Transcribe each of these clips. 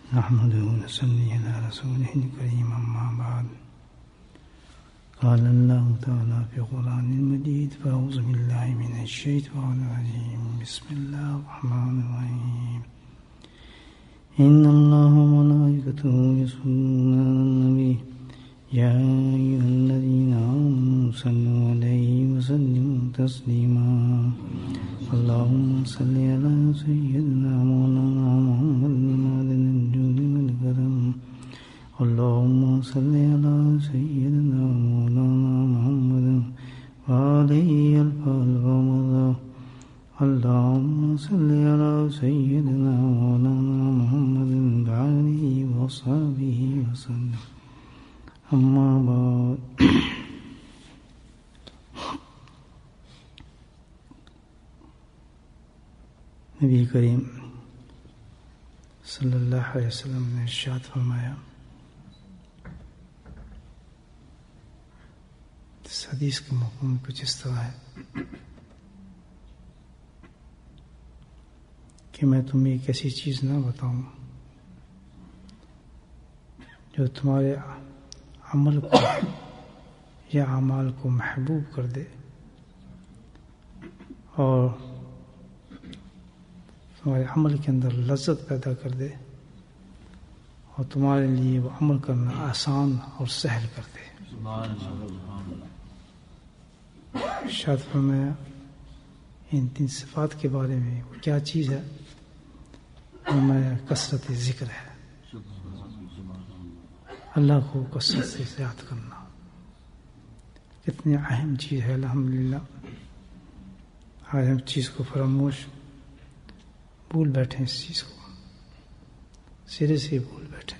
نحمده ونصلي على رسوله الكريم أما بعد قال الله تعالى في القرآن المجيد فأعوذ بالله من الشيطان الرجيم بسم الله الرحمن الرحيم إن الله وملائكته يصلون على النبي يا أيها الذين آمنوا صلوا عليه وسلموا تسليما اللهم صل على سيدنا مولانا محمد معدن الجود والكرم اللهم صل على سيدنا مولانا محمد وعليه الفضل والمرضى اللهم صل على سيدنا مولانا محمد وعليه وصحبه وسلم اما بعد نبی کریم صلی اللہ علیہ وسلم نے ارشاد فرمایا، اس حدیث کا مفہوم کچھ اس طرح ہے کہ میں تمہیں ایک ایسی چیز نہ بتاؤں جو تمہارے عمل کو یا اعمال کو محبوب کر دے اور تمہارے عمل کے اندر لذت پیدا کر دے اور تمہارے لیے وہ عمل کرنا آسان اور سہل کر دے۔ ارشاد فرمایا ان تین صفات کے بارے میں وہ کیا چیز ہے؟ فرمایا کثرت ذکر ہے، اللہ کو کثرت سے یاد کرنا۔ کتنی اہم چیز ہے، الحمدللہ آج ہم چیز کو فراموش بھول بیٹھے، اس چیز کو سرے سے بھول بیٹھے۔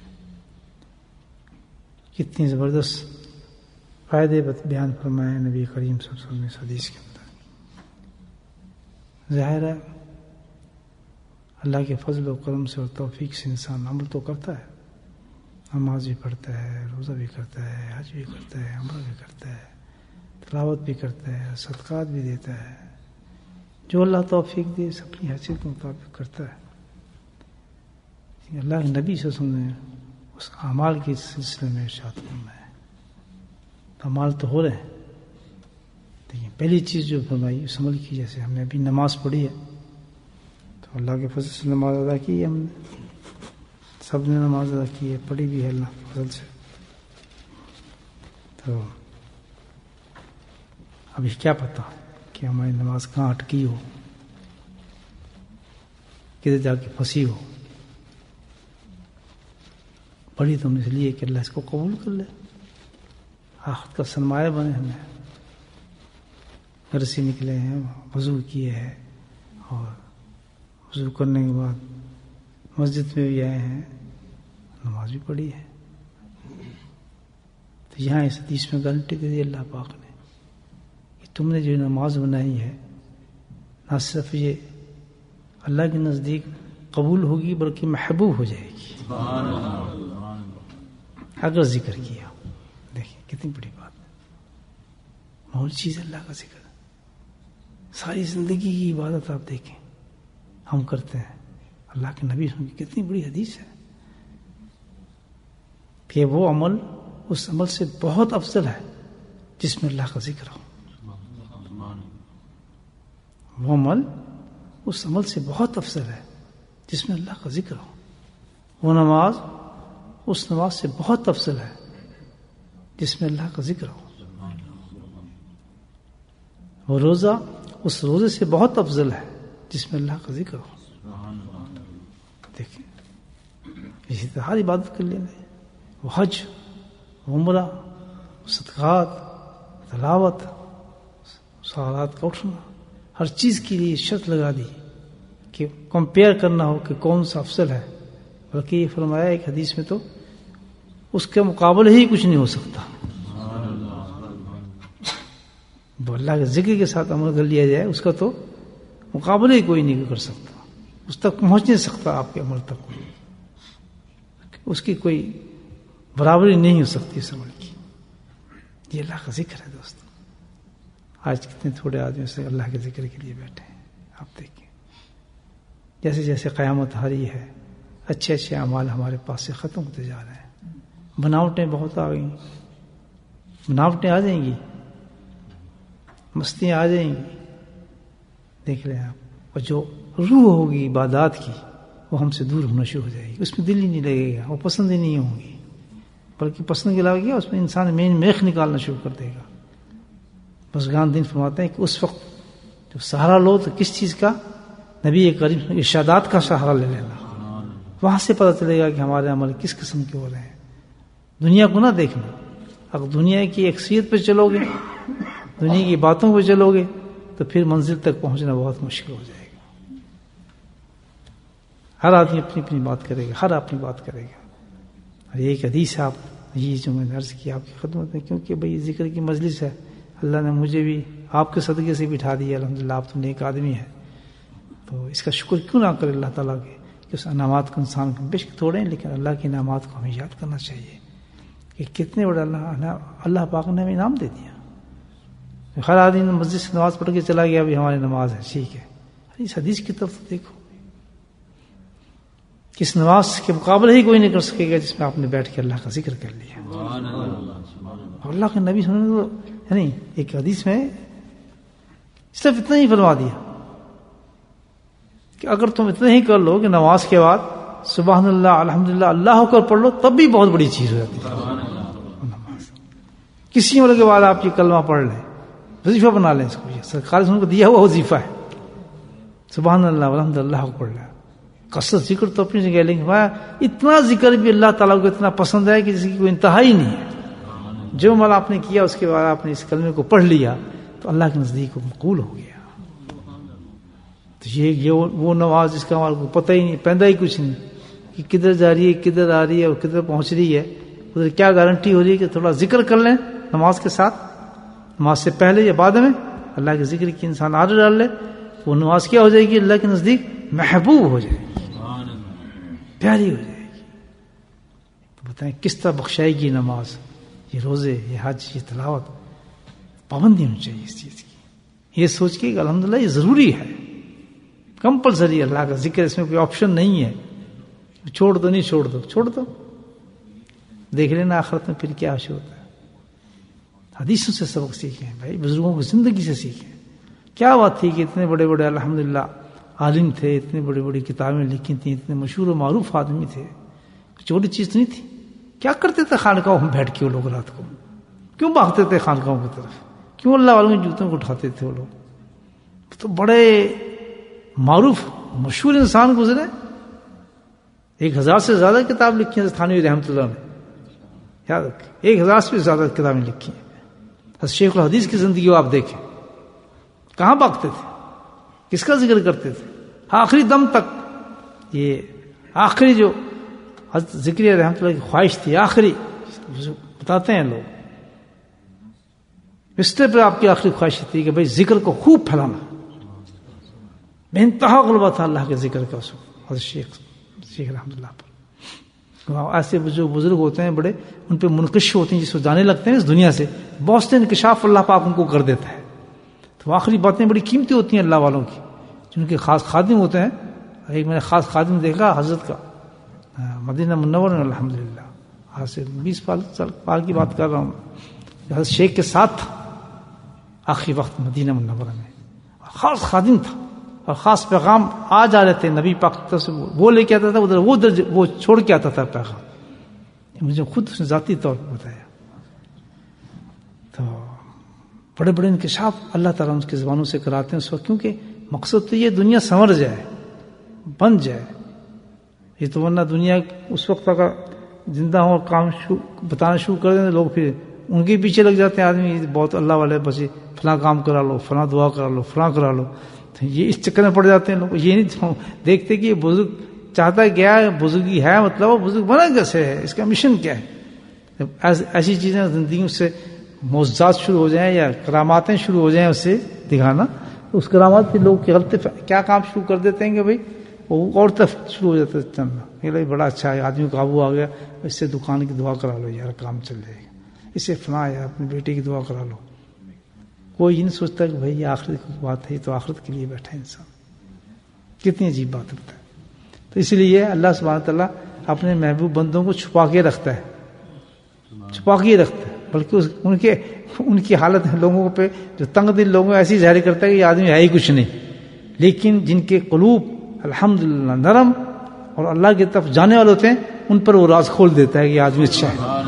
کتنی زبردست فائدے بیان فرمائے نبی کریم صلی اللہ علیہ وسلم اس حدیث کے اندر۔ ظاہر ہے اللہ کے فضل و کرم سے اور توفیق سے انسان عمل تو کرتا ہے، نماز بھی پڑھتا ہے، روزہ بھی کرتا ہے، حج بھی کرتا ہے، عمرہ بھی کرتا ہے، تلاوت بھی کرتا ہے، صدقات بھی دیتا ہے، جو اللہ توفیق دے اپنی حیثیت کے مطابق کرتا ہے۔ اللہ کے نبی صلی اللہ علیہ وسلم نے اس اعمال کے سلسلے میں ارشاد فرمایا ہے، اعمال تو ہو رہے ہیں، لیکن پہلی چیز جو فرمائی اس عمل کی، جیسے ہم نے ابھی نماز پڑھی ہے تو اللہ کے فضل سے نماز ادا کی ہے، ہم نے سب نے نماز ادا کی ہے، پڑھی بھی ہے اللہ کے فضل سے۔ تو ابھی کیا پتہ کہ ہماری نماز کہاں اٹکی ہو، کدھر جا کے پھنسی ہو۔ پڑھی تو ہم اس لیے کہ اللہ اس کو قبول کر لے، آخرت کا سرمایہ بنے۔ ہمیں گھر سے نکلے ہیں، وضو کیے ہیں اور وضو کرنے کے بعد مسجد میں بھی آئے ہیں، نماز بھی پڑھی ہے، تو یہاں اس حدیث میں گارنٹی دے دی اللہ پاک نے کہ تم نے جو نماز بنائی ہے نہ صرف یہ اللہ کے نزدیک قبول ہوگی بلکہ محبوب ہو جائے گی اگر ذکر کیا۔ دیکھیں کتنی بڑی بات ہے، معمولی چیز ہے اللہ کا ذکر، ساری زندگی کی عبادت آپ دیکھیں ہم کرتے ہیں۔ اللہ کے نبی کی کتنی بڑی حدیث ہے کہ وہ عمل اس عمل سے بہت افضل ہے جس میں اللہ کا ذکر ہو، وہ عمل اس عمل سے بہت افضل ہے جس میں اللہ کا ذکر ہو، وہ نماز اس نماز سے بہت افضل ہے جس میں اللہ کا ذکر ہو، وہ روزہ اس روزے سے بہت افضل ہے جس میں اللہ کا ذکر ہو۔ دیکھیں اسی طرح ہر عبادت کر لینے، وہ حج، وہ عمرہ، صدقات، تلاوت، سوالات کا اٹھنا، ہر چیز کے لیے شرط لگا دی کہ کمپیئر کرنا ہو کہ کون سا افضل ہے، بلکہ یہ فرمایا ایک حدیث میں تو اس کے مقابلے ہی کچھ نہیں ہو سکتا۔ وہ اللہ کے ذکر کے ساتھ عمل کر لیا جائے اس کا تو مقابلے ہی کوئی نہیں کر سکتا، اس تک پہنچ نہیں سکتا، آپ کے عمل تک اس کی کوئی برابری نہیں ہو سکتی اس عمل کی۔ یہ اللہ کا ذکر ہے دوست۔ آج کتنے تھوڑے آدمی سے اللہ کے ذکر کے لیے بیٹھے ہیں، آپ دیکھیں جیسے جیسے قیامت آ رہی ہے اچھے اچھے اعمال ہمارے پاس سے ختم ہوتے جا رہے ہیں. بناوٹیں بہت آ گئی، بناوٹیں آ جائیں گی، مستیاں آ جائیں گی. دیکھ لیں آپ. اور جو روح ہوگی عبادات کی وہ ہم سے دور ہونا شروع ہو جائے گی. اس میں دل ہی نہیں لگے گا، وہ پسند ہی نہیں ہوں گی، بلکہ پسند کے علاوہ کیا اس میں انسان میخ نکالنا شروع کر دے گا. بزرگان دین فرماتے ہیں کہ اس وقت جب سہارا لو تو کس چیز کا؟ نبی کریم ارشادات کا سہارا لے لینا. وہاں سے پتہ چلے گا کہ ہمارے عمل کس قسم کے ہو رہے ہیں. دنیا کو نہ دیکھنا. اگر دنیا کی اکثریت پہ چلو گے، دنیا کی باتوں پہ چلو گے تو پھر منزل تک پہنچنا بہت مشکل ہو جائے گا. ہر آدمی اپنی اپنی بات کرے گا، ہر اپنی بات کرے گا. اور یہ ایک حدیث ہے، آپ یہ جو میں نے عرض کی آپ کی خدمت میں، کیونکہ بھئی ذکر کی مجلس ہے، اللہ نے مجھے بھی آپ کے صدقے سے بٹھا دیا. الحمدللہ آپ تو نیک آدمی ہے، تو اس کا شکر کیوں نہ کرے اللہ تعالیٰ کے کہ اس انعامات کو انسان کو بے شک تھوڑے ہیں، لیکن اللہ کے انعامات کو ہمیں یاد کرنا چاہیے کہ کتنے بڑے اللہ پاک نے ہمیں انعام دے دیا. ہر آدمی مسجد سے نماز پڑھ کے چلا گیا، ابھی ہماری نماز ہے، ٹھیک ہے. اس حدیث کی طرف دیکھو، کس نماز کے مقابلے ہی کوئی نہیں کر سکے گا جس میں آپ نے بیٹھ کے اللہ کا ذکر کر لیا. اور اللہ کے نبی یعنی ایک حدیث میں صرف اتنا ہی فرما دیا کہ اگر تم اتنا ہی کر لو کہ نماز کے بعد سبحان اللہ الحمدللہ اللہ اکبر پڑھ لو، تب بھی بہت بڑی چیز ہو جاتی ہے. کسی عمر کے بعد آپ یہ کلمہ پڑھ لیں، وظیفہ بنا لیں اس کو، یہ سرکار نے ان کو دیا ہوا وظیفہ ہے. سبحان اللہ الحمدللہ اللہ اکبر. کثرت ذکر تو اپنی جگہ، لیکن اتنا ذکر بھی اللہ تعالیٰ کو اتنا پسند ہے کہ جس کی کوئی انتہا ہی نہیں ہے. جو عمل آپ نے کیا اس کے بعد آپ نے اس کلمے کو پڑھ لیا تو اللہ کے نزدیک وہ مقبول ہو گیا. تو یہ وہ نماز جس کا ہمارے کو پتہ ہی نہیں، پیدا ہی کچھ نہیں کہ کدھر جا رہی ہے، کدھر آ رہی ہے اور کدھر پہنچ رہی ہے. ادھر کیا گارنٹی ہو رہی ہے کہ تھوڑا ذکر کر لیں نماز کے ساتھ، نماز سے پہلے یا بعد میں اللہ کے ذکر کی انسان عادت ڈال لے، وہ نماز کیا ہو جائے گی؟ اللہ کے نزدیک محبوب ہو جائے گی، پیاری ہو جائے گی. تو بتائیں کس طرح بخشائے گی نماز؟ یہ روزے، یہ حج، یہ تلاوت، پابندی ہونی چاہیے اس چیز کی. یہ سوچ کے کہ الحمدللہ یہ ضروری ہے، کمپلسری اللہ کا ذکر، اس میں کوئی آپشن نہیں ہے. چھوڑ دو نہیں چھوڑ دو، چھوڑ دو، دیکھ لینا آخرت میں پھر کیا حشر ہوتا ہے. حدیثوں سے سبق سیکھیں بھائی، بزرگوں کی زندگی سے سیکھیں. کیا بات تھی کہ اتنے بڑے بڑے الحمدللہ عالم تھے، اتنی بڑی بڑی کتابیں لکھی تھیں، اتنے مشہور و معروف آدمی تھے، چھوٹی چیز نہیں تھی. کیا کرتے تھے خانقاہوں میں بیٹھ کے وہ لوگ رات کو؟ کیوں بھاگتے تھے خانقاہوں کی طرف؟ کیوں اللہ والوں کے جوتوں کو اٹھاتے تھے وہ لوگ؟ تو بڑے معروف مشہور انسان گزرے، 1000 سے زیادہ کتاب لکھی ہیں تھانوی رحمۃ اللہ نے، یاد رکھیں 1000 سے زیادہ کتابیں لکھی ہیں. شیخ الحدیث کی زندگی کو آپ دیکھیں، کہاں بھاگتے تھے، کس کا ذکر کرتے تھے آخری دم تک. یہ آخری جو حضرت ذکری رحمۃ اللہ کی خواہش تھی، آخری بتاتے ہیں لوگ، بستر پر آپ کی آخری خواہش تھی کہ بھئی ذکر کو خوب پھیلانا. بے انتہا غلبہ تھا اللہ کے ذکر کا اس وقت حضرت شیخ رحمۃ اللہ پر. ایسے جو بزرگ ہوتے ہیں بڑے، ان پہ منقش ہوتے ہیں، جس کو جانے لگتے ہیں اس دنیا سے، بہت سے انکشاف اللہ پاک ان کو کر دیتا ہے. تو آخری باتیں بڑی قیمتی ہوتی ہیں اللہ والوں کی، جن کے خاص خادم ہوتے ہیں. ایک میں نے خاص خادم دیکھا حضرت کا مدینہ منورہ میں، الحمدللہ آج سے 20 سال کی بات کر رہا ہوں، حضرت شیخ کے ساتھ تھا آخری وقت مدینہ منورہ میں. خاص خادم تھا اور خاص پیغام آ جا رہے تھے نبی پاک کی طرف سے، وہ لے کے آتا تھا ادھر، وہ چھوڑ کے آتا تھا پیغام. مجھے خود اس نے ذاتی طور پر بتایا. تو بڑے بڑے انکشاف اللہ تعالیٰ ان کی زبانوں سے کراتے ہیں اس وقت، کیونکہ مقصد تو یہ دنیا سنور جائے، بن جائے. یہ تو ورنہ دنیا اس وقت اگر زندہ ہوں اور کام بتانا شروع کر دیں لوگ، پھر ان کے پیچھے لگ جاتے ہیں آدمی، بہت اللہ والے بچے، فلاں کام کرا لو، فلاں دعا کرا لو، فلاں کرا لو. تو یہ اس چکر میں پڑ جاتے ہیں لوگ. یہ نہیں دیکھتے کہ یہ بزرگ چاہتا کیا ہے، بزرگی ہے مطلب وہ بزرگ بنا کیسے ہے، اس کا مشن کیا ہے. ایسی چیزیں زندگی سے معجزات شروع ہو جائیں یا کراماتیں شروع ہو جائیں اس سے دکھانا، اس کرامات پہ لوگ غلط کیا کام شروع کر دیتے ہیں کہ بھائی وہ اور طرف شروع ہو جاتا ہے چلنا. یہ بڑا اچھا ہے، آدمی قابو آ گیا، اس سے دکان کی دعا کرا لو یار، کام چل جائے گا. اس سے فلاں یار اپنی بیٹی کی دعا کرا لو. کوئی یہ نہیں سوچتا کہ بھائی یہ آخرت کی بات ہے، تو آخرت کے لیے بیٹھا ہے انسان. کتنی عجیب بات ہوتا ہے. تو اس لیے اللہ سبحانہ تعالیٰ اپنے محبوب بندوں کو چھپا کے رکھتا ہے، چھپا کے رکھتا ہے، بلکہ ان کی حالت لوگوں پہ جو تنگ دل لوگوں ایسی ظاہر کرتا ہے کہ یہ آدمی ہے ہی کچھ نہیں، لیکن جن کے قلوب الحمدللہ نرم اور اللہ کی طرف جانے والے ہوتے ہیں ان پر وہ راز کھول دیتا ہے کہ یہ آدمی اچھا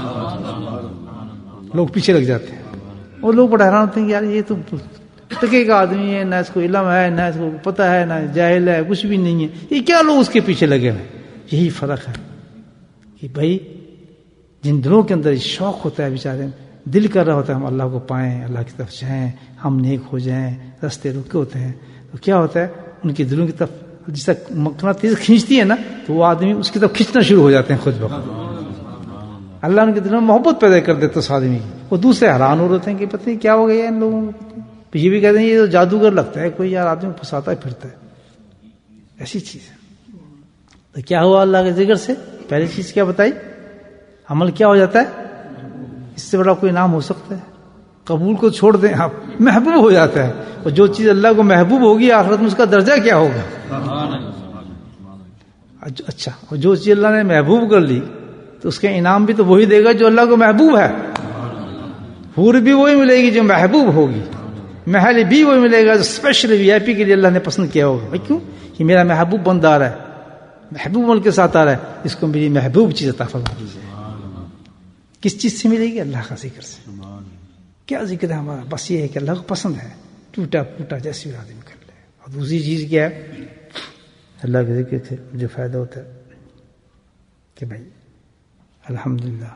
ہے، لوگ پیچھے لگ جاتے ہیں اور لوگ بڑا حیران ہوتے ہیں کہ یار یہ تو تکے کا آدمی ہے، نہ اس کو علم ہے، نہ اس کو پتہ ہے، نہ جاہل ہے، کچھ بھی نہیں ہے، یہ کیا لوگ اس کے پیچھے لگے ہوئے. یہی فرق ہے کہ بھائی جن دلوں کے اندر شوق ہوتا ہے، بیچارے دل کر رہا ہوتا ہے ہم اللہ کو پائیں، اللہ کی طرف جائیں، ہم نیک ہو جائیں، راستے رکے ہوتے ہیں، تو کیا ہوتا ہے ان کے دلوں کی طرف جس طرح مقناطیس کھینچتی ہے نا، تو وہ آدمی اس کی طرف کھینچنا شروع ہو جاتے ہیں خود بخود. اللہ ان کے دلوں میں محبت پیدا کر دیتا ہے اس آدمی کی. وہ دوسرے حیران ہو رہے ہیں کہ پتہ نہیں کیا ہو گیا ان لوگوں کو، یہ بھی کہتے ہیں یہ تو جادوگر لگتا ہے کوئی، یار آدمی کو پھنساتا ہے پھرتا ہے، ایسی چیز ہے. تو کیا ہوا اللہ کے ذکر سے؟ پہلی چیز کیا بتائی؟ عمل کیا ہو جاتا ہے؟ اس سے بڑا کوئی نام ہو سکتا ہے؟ قبول کو چھوڑ دیں آپ، محبوب ہو جاتا ہے. اور جو چیز اللہ کو محبوب ہوگی آخرت میں اس کا درجہ کیا ہوگا؟ اچھا، اور جو چیز اللہ نے محبوب کر لی تو اس کا انعام بھی تو وہی دے گا جو اللہ کو محبوب ہے. حور بھی وہی ملے گی جو محبوب ہوگی، محل بھی وہی ملے گا جو اسپیشل وی آئی پی کے لیے اللہ نے پسند کیا ہوگا. کیوں؟ کہ میرا محبوب بندہ آ رہا ہے، محبوب ملک کے ساتھ آ رہا ہے، اس کو میری محبوب چیز عطا فرما دیجیے. کس چیز سے ملے گی؟ اللہ کا ذکر سے. کیا ذکر ہے ہمارا؟ بس یہ ہے کہ اللہ کو پسند ہے، ٹوٹا پھوٹا جیسی بھی آدمی کر لے. اور دوسری چیز کیا ہے؟ اللہ کے ذکر سے جو فائدہ ہوتا ہے کہ بھائی الحمدللہ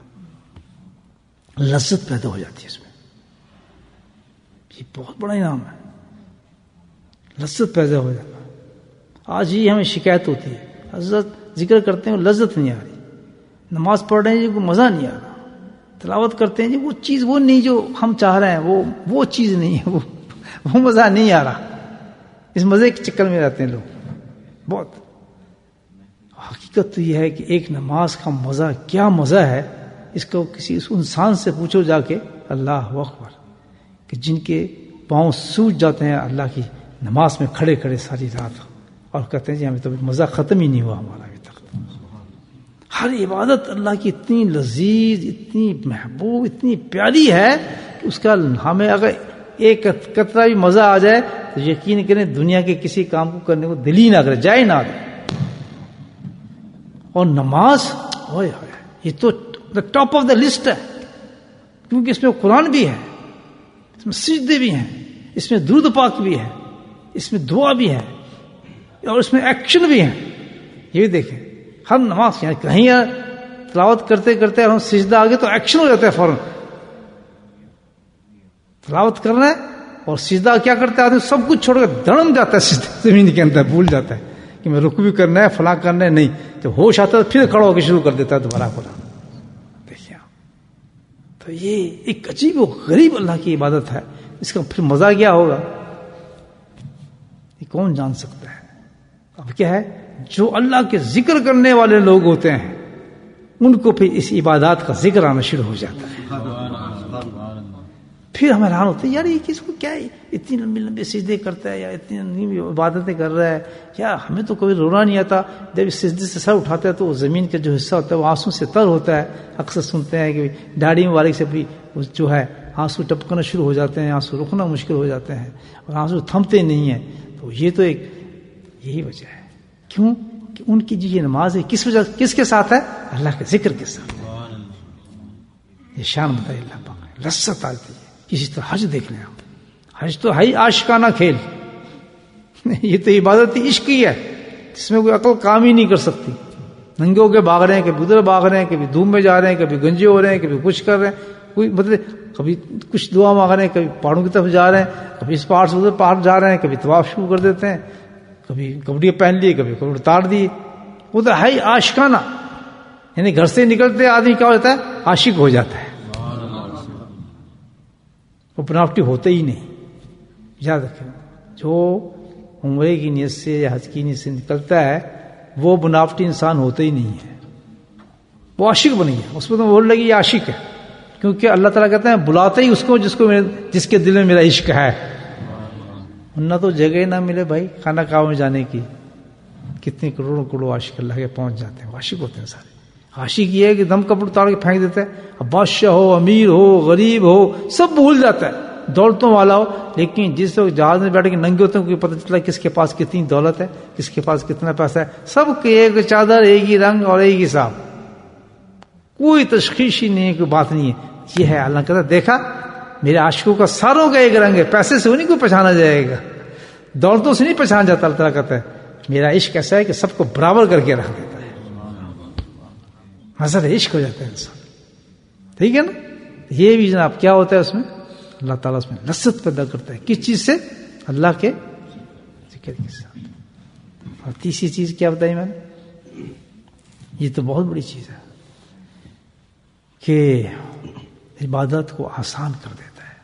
لذت پیدا ہو جاتی ہے اس میں. یہ بہت بڑا انعام ہے، لذت پیدا ہو جاتا ہے. آج ہی ہمیں شکایت ہوتی ہے، حضرت ذکر کرتے ہیں لذت نہیں آ رہی، نماز پڑھ رہے ہیں جی کوئی مزہ نہیں آ رہا، تلاوت کرتے ہیں جی وہ چیز وہ نہیں جو ہم چاہ رہے ہیں، وہ چیز نہیں ہے، وہ مزہ نہیں آ رہا. اس مزے کے چکر میں رہتے ہیں لوگ بہت. حقیقت تو یہ ہے کہ ایک نماز کا مزہ کیا مزہ ہے، اس کو کسی اس انسان سے پوچھو جا کے، اللہ اکبر، کہ جن کے پاؤں سوج جاتے ہیں اللہ کی نماز میں کھڑے کھڑے ساری رات، اور کہتے ہیں جی ہمیں تو مزہ ختم ہی نہیں ہوا ہمارا ابھی تک. ہر عبادت اللہ کی اتنی لذیذ، اتنی محبوب، اتنی پیاری ہے کہ اس کا ہمیں اگر ایک قطرہ بھی مزہ آ جائے تو یقین کریں دنیا کے کسی کام کو کرنے کو دل ہی نہ کرے، جائے نہ دے. اور نماز یہ تو ٹاپ آف دا لسٹ ہے، کیونکہ اس میں قرآن بھی ہے، اس میں سجدے بھی ہیں، اس میں درود پاک بھی ہے، اس میں دعا بھی ہے، اور اس میں ایکشن بھی ہے. یہ بھی دیکھیں ہر نماز کہیں تلاوت کرتے کرتے ہم سجدہ آگے تو ایکشن ہو جاتا ہے فوراً. تلاوت کر رہے ہیں اور سجدہ کیا کرتا ہے آدمی؟ سب کچھ چھوڑ کر دڑم جاتا ہے سجدہ زمین کے اندر، بھول جاتا ہے کہ میں رکوع بھی کرنا ہے، فلاں کرنا ہے. نہیں، جب ہوش آتا ہے پھر کھڑا ہو کے شروع کر دیتا ہے دوبارہ قرآن. دیکھیے تو یہ ایک عجیب و غریب اللہ کی عبادت ہے، اس کا پھر مزہ کیا ہوگا یہ کون جان سکتا ہے. اب کیا ہے، جو اللہ کے ذکر کرنے والے لوگ ہوتے ہیں ان کو پھر اس عبادات کا ذکر آنا شروع ہو جاتا ہے. پھر ہم حیران ہوتے ہیں یار یہ کس کو کیا ہے، اتنی لمبی لمبی سجدے کرتا ہے یا اتنی لمبی عبادتیں کر رہا ہے. یا ہمیں تو کبھی رونا نہیں آتا، جب اس سجدے سے سر اٹھاتا ہے تو زمین کا جو حصہ ہوتا ہے وہ آنسو سے تر ہوتا ہے. اکثر سنتے ہیں کہ داڑھی مبارک سے بھی جو ہے آنسو ٹپکنا شروع ہو جاتے ہیں، آنسو رکنا مشکل ہو جاتے ہیں اور آنسو تھمتے نہیں ہیں. تو یہ تو ایک یہی وجہ ہے. کیوں کہ ان کی جو یہ نماز ہے کس وجہ کس کے ساتھ ہے؟ اللہ کے ذکر کے ساتھ. یہ شان بتائی اللہ پاک، لذت آتی ہے. اسی طرح حج دیکھ لیں آپ، حج تو ہے عاشقانہ کھیل، یہ تو عبادت عشق ہی ہے جس میں کوئی عقل کام ہی نہیں کر سکتی. ننگے ہو کے بھاگ رہے ہیں، کبھی ادھر بھاگ رہے ہیں، کبھی دھوپ میں جا رہے ہیں، کبھی گنجے ہو رہے ہیں، کبھی کچھ کر رہے ہیں، کوئی مطلب کبھی کچھ دعا مانگ رہے ہیں، کبھی پہاڑوں کی طرف جا رہے ہیں، کبھی اس پہاڑ سے ادھر پہاڑ جا رہے ہیں، کبھی طواف شروع کر دیتے ہیں، کبھی کپڑے پہن لیے، کبھی کپڑے اتار دیے. وہ تو ہے عاشقانہ، یعنی گھر سے نکلتے آدمی کیا ہوتا ہے؟ عاشق ہو جاتا ہے. وہ بناوٹی ہوتے ہی نہیں. یاد رکھیں، جو عمرے کی نیت سے یا حج کی نیت سے نکلتا ہے وہ بناوٹی انسان ہوتا ہی نہیں ہے، وہ عاشق بن گیا. اس میں تو بول لگی یہ عاشق ہے، کیونکہ اللہ تعالیٰ کہتے ہیں بلاتے ہی اس کو جس کے دل میں میرا عشق ہے. ورنہ تو جگہ نہ ملے بھائی خانہ کعبہ میں جانے کی، کتنے کروڑوں کروڑوں عاشق اللہ کے پہنچ جاتے ہیں، عاشق ہوتے ہیں سارے. عاشق یہ ہے کہ دم کپڑ اتار کے پھینک دیتا ہے. اب بادشاہ ہو، امیر ہو، غریب ہو، سب بھول جاتا ہے، دولتوں والا ہو. لیکن جس وقت جہاز میں بیٹھ کے ننگے ہوتے ہیں کوئی پتہ چلتا ہے کس کے پاس کتنی دولت ہے، کس کے پاس کتنا پیسہ ہے. سب کے ایک چادر، ایک ہی رنگ اور ایک ہی صاحب، کوئی تشخیص ہی نہیں ہے، کوئی بات نہیں ہے. یہ ہے اللہ کہتا ہے دیکھا میرے عاشقوں کا ساروں کا ایک رنگ ہے. پیسے سے نہیں کوئی پہچانا جائے گا، دولتوں سے نہیں پہچانا جاتا. اللہ تعالیٰ کہتا ہے میرا عشق ایسا ہے کہ سب کو برابر کر کے رکھ دیتا ہے. نظر عشق ہو جاتا ہے انسان. ٹھیک ہے نا. یہ بھی جناب کیا ہوتا ہے اس میں، اللہ تعالیٰ اس میں لذت پیدا کرتا ہے. کس چیز سے؟ اللہ کے ذکر کے ساتھ. اور تیسری چیز کیا بتائی میں نے، یہ تو بہت بڑی چیز ہے کہ عبادت کو آسان کر دیتا ہے.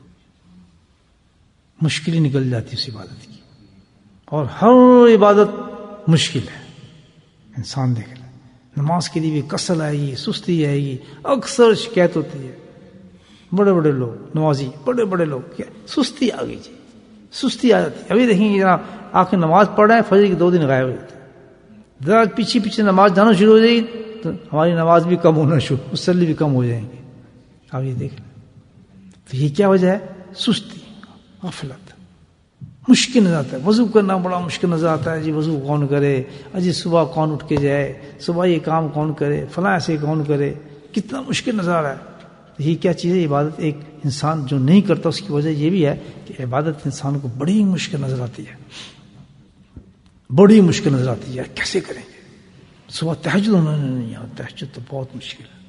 مشکل ہی نکل جاتی ہے اس عبادت کی. اور ہر عبادت مشکل ہے. انسان دیکھ لے نماز کے لیے بھی کسل آئے گی، سستی آئے گی. اکثر شکایت ہوتی ہے بڑے بڑے لوگ نمازی، بڑے بڑے لوگ کیا سستی آ گئی جی، سستی آ جاتی ہے. ابھی دیکھیں گے جناب آ کے نماز پڑھ رہے ہیں، فجر کے 2 دن غائب ہو جاتے ہیں. ذرا پیچھے پیچھے نماز جانا شروع ہو جائے گی تو ہماری نماز بھی کم ہونا شروع، مسلی بھی کم ہو جائیں گے. اب یہ دیکھ لیں تو یہ کیا وجہ ہے؟ سستی، غفلت. مشکل نظر آتا ہے وضو کرنا، بڑا مشکل نظر آتا ہے. جی وضو کون کرے، اجی صبح کون اٹھ کے جائے، صبح یہ کام کون کرے، فلاں ایسے کون کرے، کتنا مشکل نظر آ رہا ہے. یہ کیا چیز ہے؟ عبادت. ایک انسان جو نہیں کرتا اس کی وجہ یہ بھی ہے کہ عبادت انسان کو بڑی مشکل نظر آتی ہے، بڑی مشکل نظر آتی ہے. کیسے کریں گے؟ صبح تہجد ہونا نہیں آتا، تہجد تو بہت مشکل ہے،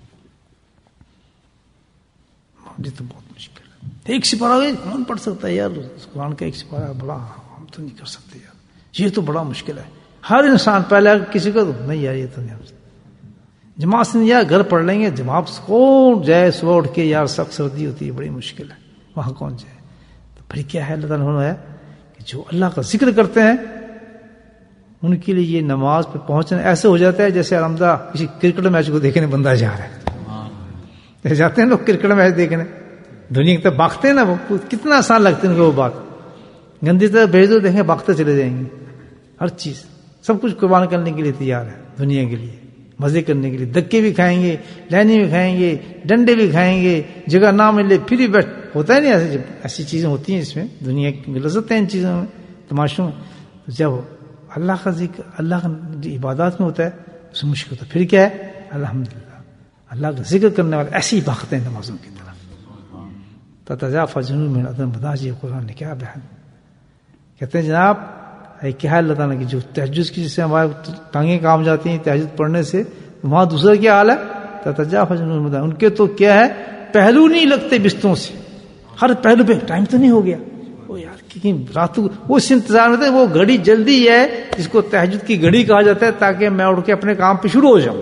یہ تو بہت مشکل ہے. ایک سپارہ کون پڑھ سکتا ہے یار؟ قرآن کا ایک سپارہ بڑا، ہم تو نہیں کر سکتے یار، یہ تو بڑا مشکل ہے. ہر انسان پہلے کسی کو نہیں یار یہ تو نہیں ہو سکتا. جماعت سے یار گھر پڑھ لیں گے، جماعت کون جائے صبح اٹھ کے یار، سخت سردی ہوتی ہے، بڑی مشکل ہے، وہاں کون جائے؟ تو پھر کیا ہے؟ اللہ تعالیٰ ہے کہ جو اللہ کا ذکر کرتے ہیں ان کے لیے یہ نماز پہ پہنچنا ایسے ہو جاتا ہے جیسے آرامدہ کسی کرکٹ میچ کو دیکھنے بندہ جا رہا ہے. جاتے ہیں لوگ کرکٹ میچ دیکھنے، دنیا کی طرف بھاگتے ہیں نا، وہ کتنا آسان لگتے ہیں ان کو. وہ بات گندی طرح بھیج دو، دیکھیں بھاگتے چلے جائیں گے. ہر چیز سب کچھ قربان کرنے کے لیے تیار ہے دنیا کے لیے، مزے کرنے کے لیے. دھکے بھی کھائیں گے، لینی بھی کھائیں گے، ڈنڈے بھی کھائیں گے، جگہ نہ ملے پھر بھی بیٹھ. ہوتا ہے نہیں ایسی چیزیں ہوتی ہیں جس میں دنیا کی لذت ہے ان چیزوں میں، تماشوں میں. جب اللہ کا ذکر، اللہ کا عبادات میں ہوتا ہے اس میں مشکل ہوتا ہے. پھر کیا ہے؟ الحمدللہ اللہ کا ذکر کرنے والے ایسے ہی بھاگتے ہیں نمازوں کی طرح. تتجافى جنوبهم عن المضاجع، قرآن نے کیا بیان کہتے ہیں جناب. کیا ہے اللہ تعالیٰ کی جو تہجد کی، جس سے ہمارے ٹانگیں کام جاتی ہیں تہجد پڑھنے سے، وہاں دوسرا کیا حال ہے؟ تتجافى جنوبهم عن المضاجع، ان کے تو کیا ہے پہلو نہیں لگتے بستروں سے. ہر پہلو پہ ٹائم تو نہیں ہو گیا وہ یار، رات وہ اس انتظار میں تھے. وہ گھڑی جلدی ہے جس کو تہجد کی گھڑی کہا جاتا ہے، تاکہ میں اٹھ کے اپنے کام پہ شروع ہو جاؤں.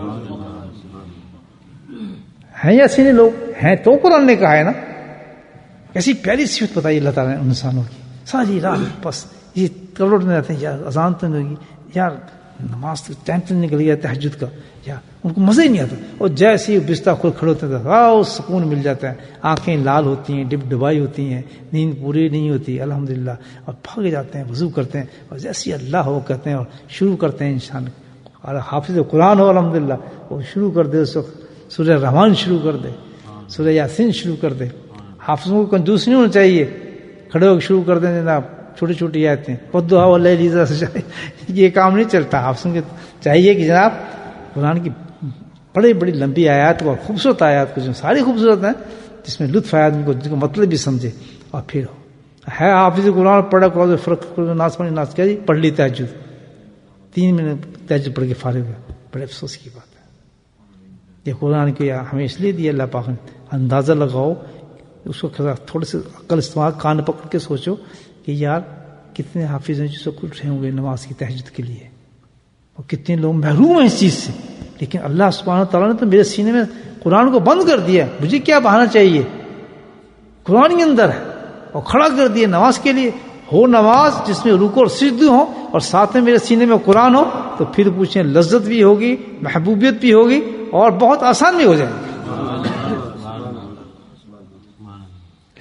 ہیں یا ایسے لوگ ہیں تو قرآن نے کہا ہے نا. ایسی پیاری صفت بتائی اللہ تعالیٰ نے انسانوں کی. ساری رات بس یہ کروڑ میں رہتے ہیں یار، اذان تو نہیں ہوگی یار، نماز تو ٹائم تو نکل گیا تہجد کا یار، ان کو مزہ ہی نہیں آتا. اور جیسے ہی بستر کھل کھڑے ہوتے ہیں سکون مل جاتا ہے، آنکھیں لال ہوتی ہیں، ڈب ڈبائی ہوتی ہیں، نیند پوری نہیں ہوتی الحمدللہ، اور بھاگ جاتے ہیں، وضو کرتے ہیں، اور جیسے اللہ ہو کہتے ہیں اور شروع کرتے ہیں. انسان اور حافظ قرآن ہو الحمدللہ، وہ شروع کر دے اس وقت سورہ رحمان شروع کر دے، سورہ یاسین شروع کر دے. حافظوں کو کنجوس نہیں ہونا چاہیے، کھڑے ہو کے شروع کر دیں جناب چھوٹی چھوٹی آیتیں، والضحیٰ واللیل اذا سجی، یہ کام نہیں چلتا. حافظوں کے چاہیے کہ جناب قرآن کی بڑی بڑی لمبی آیات کو، خوبصورت آیات کو، جو ساری خوبصورت ہیں، جس میں لطف آیات کو، جن کو مطلب بھی سمجھے، اور پھر ہے حافظ قرآن پڑھا قرآن فرق ناس پڑھی ناس کیا جی پڑھ لی تہجد، 3 منٹ تہجد پڑھ کے فارغ ہوا. بڑے افسوس کی بات ہے. یہ قرآن کو ہمیں اس لیے دیا اللہ پاک نے، اندازہ لگاؤ اس کو، تھوڑے سے عقل استعمال، کان پکڑ کے سوچو کہ یار کتنے حافظ ہیں جو سب کچھ ہوں گے نماز کی تہجد کے لیے، اور کتنے لوگ محروم ہیں اس چیز سے. لیکن اللہ سبحانہ تعالیٰ نے تو میرے سینے میں قرآن کو بند کر دیا. مجھے کیا بہانا چاہیے؟ قرآن کے اندر ہے، اور کھڑا کر دیا نماز کے لیے. ہو نماز جس میں رکوع اور سجدہ ہو، اور ساتھ میں میرے سینے میں قرآن ہو، تو پھر پوچھیں لذت بھی ہوگی، محبوبیت بھی ہوگی، اور بہت آسان بھی ہو جائے گی.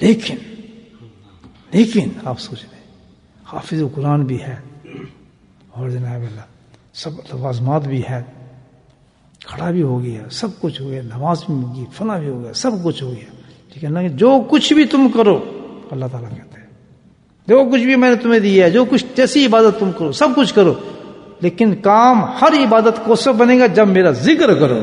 لیکن آپ سوچ رہے حافظ قرآن بھی ہے اور جناب اللہ سب لوازمات بھی ہے، کھڑا بھی ہو گیا، سب کچھ ہو گیا، نماز بھی ہوگی، فنا بھی ہو گیا، سب کچھ ہو گیا، ٹھیک ہے نا. جو کچھ بھی تم کرو، اللہ تعالیٰ کہتے ہیں جو کچھ بھی میں نے تمہیں دیا ہے، جو کچھ جیسی عبادت تم کرو، سب کچھ کرو، لیکن کام ہر عبادت کو سب بنے گا جب میرا ذکر کرو.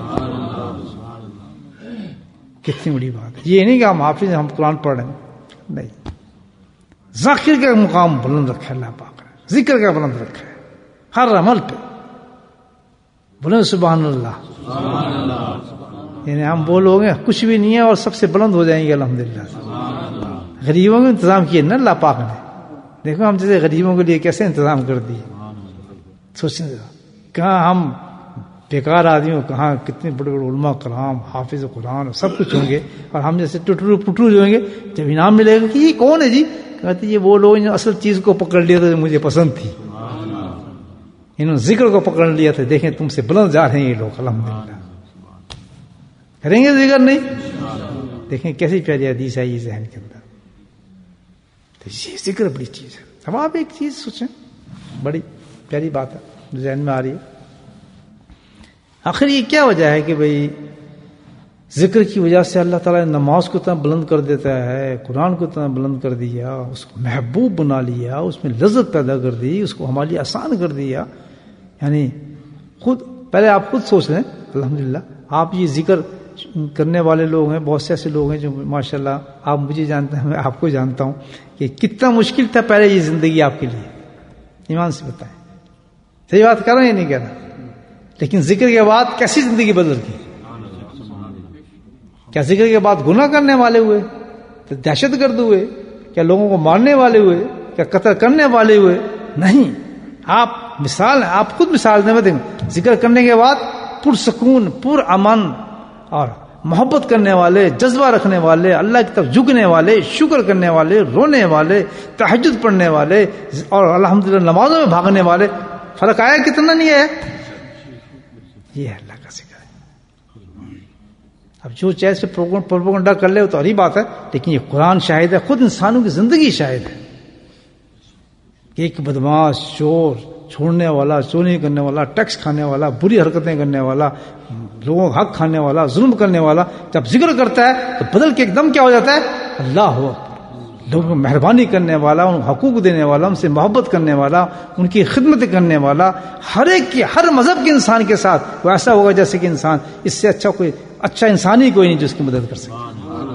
کتنی بڑی بات ہے. یہ نہیں کہ ہم حافظ ہم قرآن پڑھ رہے ہیں، نہیں، ذاکر کا مقام بلند رکھا ہے اللہ پاک نے، ذکر کا بلند رکھا ہے ہر عمل پہ. بولے سبحان اللہ. یعنی ہم وہ لوگ ہیں کچھ بھی نہیں ہے اور سب سے بلند ہو جائیں گے الحمدللہ. غریبوں کا انتظام کیے نا اللہ پاک نے. دیکھو ہم جیسے غریبوں کے لیے کیسے انتظام کر دیے. سوچیں کہاں ہم بیکار آدمی ہو، کہاں کتنے بڑے بڑے علماء کرام حافظ قرآن سب کچھ ہوں گے، اور ہم جیسے ٹٹرو پٹرو جو ہوں گے. جب انعام ملے گا کہ یہ کون ہے جی، کہتے یہ وہ لوگ جو اصل چیز کو پکڑ لیا تھا جو مجھے پسند تھی، انہوں نے ذکر کو پکڑ لیا تھا. دیکھیں تم سے بلند جا رہے ہیں یہ لوگ الحمدللہ. کریں گے ذکر نہیں؟ دیکھیں کیسی پیاری حدیث ہے یہ ذہن کے اندر. تو یہ ذکر بڑی چیز ہے. اب آپ ایک چیز سوچیں، بڑی پیاری بات ہے جو ذہن میں آ رہی ہے. آخر یہ کیا وجہ ہے کہ بھئی ذکر کی وجہ سے اللہ تعالیٰ نے نماز کو اتنا بلند کر دیتا ہے، قرآن کو اتنا بلند کر دیا، اس کو محبوب بنا لیا، اس میں لذت پیدا کر دی، اس کو ہمارے لیے آسان کر دیا. یعنی خود پہلے آپ خود سوچ لیں الحمدللہ. آپ یہ ذکر کرنے والے لوگ ہیں، بہت سے ایسے لوگ ہیں جو ماشاءاللہ آپ مجھے جانتے ہیں، میں آپ کو جانتا ہوں کہ کتنا مشکل تھا پہلے یہ زندگی آپ کے لیے. ایمان سے بتائیں، صحیح بات کر رہے ہیں یا نہیں کہہ رہا؟ لیکن ذکر کے بعد کیسی زندگی بدل گئی. کیا ذکر کے بعد گناہ کرنے والے ہوئے، تو دہشت گرد ہوئے، کیا لوگوں کو مارنے والے ہوئے، کیا قتل کرنے والے ہوئے؟ نہیں. آپ مثال، آپ خود مثال دیں. میں ذکر کرنے کے بعد پرسکون، پر امن اور محبت کرنے والے، جذبہ رکھنے والے، اللہ کی طرف جھکنے والے، شکر کرنے والے، رونے والے، تہجد پڑھنے والے اور الحمدللہ نمازوں میں بھاگنے والے. فرق آیا کتنا نہیں ہے؟ یہ ہے اللہ کا ذکر ہے. اب جو چاہے سے پروپیگنڈا کر لے تو اچھی بات ہے، لیکن یہ قرآن شاہد ہے، خود انسانوں کی زندگی شاہد ہے. ایک بدماش، چور، چھوڑنے والا، چوری کرنے والا، ٹیکس کھانے والا، بری حرکتیں کرنے والا، لوگوں کا حق کھانے والا، ظلم کرنے والا جب ذکر کرتا ہے تو بدل کے ایک دم کیا ہو جاتا ہے؟ اللہ ہو. لوگوں کو مہربانی کرنے والا، ان حقوق دینے والا، ان سے محبت کرنے والا، ان کی خدمت کرنے والا، ہر ایک کی، ہر مذہب کے انسان کے ساتھ وہ ایسا ہوگا جیسے کہ انسان، اس سے اچھا کوئی اچھا انسان ہی کوئی نہیں جو اس کی مدد کر سکے.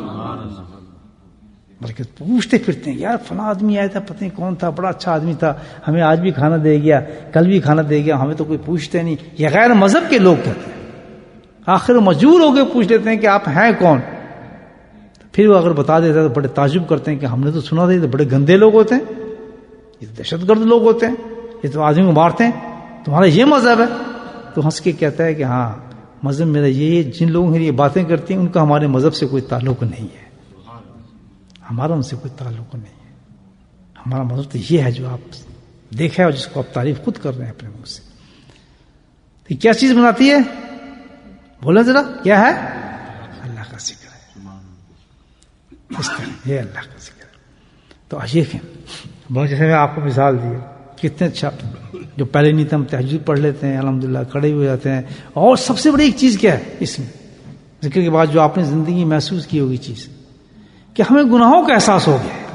بلکہ پوچھتے پھرتے ہیں یار فلاں آدمی آیا تھا، پتہ نہیں کون تھا، بڑا اچھا آدمی تھا، ہمیں آج بھی کھانا دے گیا، کل بھی کھانا دے گیا، ہمیں تو کوئی پوچھتے نہیں. یہ غیر مذہب کے لوگ کہتے ہیں. آخر مجبور ہو کے پوچھ لیتے ہیں کہ آپ ہیں کون. پھر وہ اگر بتا دیتا ہے تو بڑے تعجب کرتے ہیں کہ ہم نے تو سنا تھا یہ تو بڑے گندے لوگ ہوتے ہیں، یہ دہشت گرد لوگ ہوتے ہیں، یہ تو آدمی کو مارتے ہیں، تمہارا یہ مذہب ہے. تو ہنس کے کہتا ہے کہ ہاں مذہب میرا یہ، جن لوگوں کی یہ باتیں کرتی ہیں ان کا ہمارے مذہب سے کوئی تعلق نہیں ہے، ہمارا ان سے کوئی تعلق نہیں ہے. ہمارا مذہب تو یہ ہے جو آپ دیکھا ہے اور جس کو آپ تعریف خود کر رہے ہیں اپنے منہ سے. تو کیا چیز بناتی ہے؟ بولیں ذرا کیا ہے؟ اللہ کا ذکر ہے. اس طرح یہ اللہ کا ذکر ہے. تو آئیے بہت جیسے میں آپ کو مثال دی کتنے اچھا، جو پہلے نہیں تھا ہم تہجد پڑھ لیتے ہیں الحمدللہ، کھڑے ہو جاتے ہیں. اور سب سے بڑی ایک چیز کیا ہے اس میں ذکر کے بعد جو آپ نے زندگی محسوس کی ہوگی چیز، کہ ہمیں گناہوں کا احساس ہو گیا.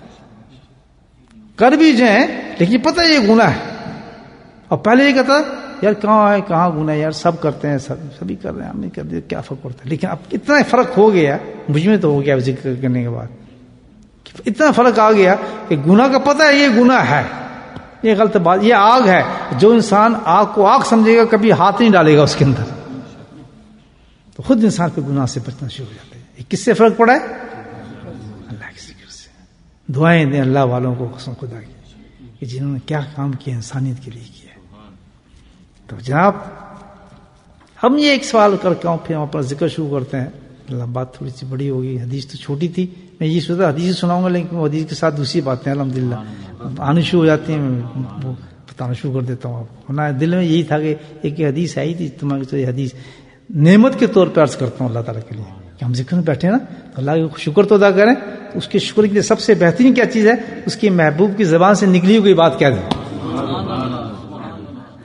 کر بھی جائیں لیکن پتہ ہے یہ گناہ ہے. اور پہلے یہ کہتا یار کہاں ہے کہاں گناہ، یار سب کرتے ہیں، سبھی کر رہے ہیں، ہم نہیں کرتے، کیا فرق پڑتا ہے. لیکن اب اتنا فرق ہو گیا، مجھ میں تو ہو گیا ذکر کرنے کے بعد، اتنا فرق آ گیا کہ گناہ کا پتہ ہے یہ گناہ ہے، یہ غلط بات، یہ آگ ہے. جو انسان آگ کو آگ سمجھے گا کبھی ہاتھ نہیں ڈالے گا اس کے اندر، تو خود انسان پہ گناہ سے بچنا شروع ہو جاتا ہے. یہ کس سے فرق پڑا ہے؟ اللہ کے ذکر سے. دعائیں دیں اللہ والوں کو قسم خدا کی کہ جنہوں نے کیا کام کیا انسانیت کے لیے کیا. تو جناب ہم یہ ایک سوال کر کے پھر ہم اپنا ذکر شروع کرتے ہیں. بات تھوڑی سی بڑی ہوگی، حدیث تو چھوٹی تھی، میں یہ سوچا حدیث سناؤں گا لیکن حدیث کے ساتھ دوسری باتیں الحمدللہ آنی شروع ہو جاتی ہیں، وہ بتانا شروع کر دیتا ہوں آپ کو. دل میں یہی تھا کہ ایک حدیث آئی تھی، تمہاری یہ حدیث نعمت کے طور پر عرض کرتا ہوں اللہ تعالیٰ کے لیے کہ ہم ذکر میں بیٹھے ہیں نا، تو اللہ کا شکر تو ادا کریں. تو اس کے شکر کے لیے سب سے بہترین کیا چیز ہے؟ اس کی محبوب کی زبان سے نکلی ہوئی بات کیا دیں.